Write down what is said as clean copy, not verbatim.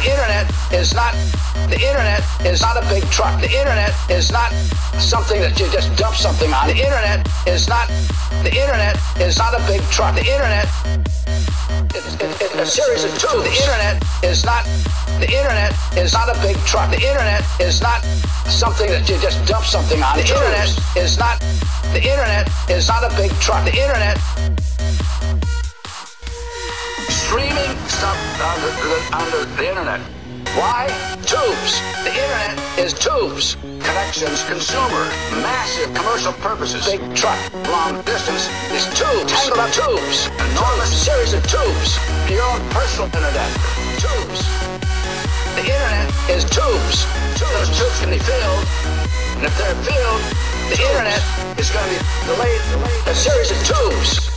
internet is not a big truck. The internet is not something that you just dump something on. The internet is not a big truck. The internet it's a series of tubes. The internet is not a big truck. The internet is not something that you just dump something on. The internet is not a big truck. The internet streaming stuff onto the internet. Why? Tubes. The internet is tubes. Connections, consumer, massive commercial purposes. Big truck, long distance is tubes. Tangled up tubes. Enormous series of tubes. Your own personal internet. Tubes. The internet is tubes. Those tubes can be filled. And if they're filled, the internet is going to be a series of tubes.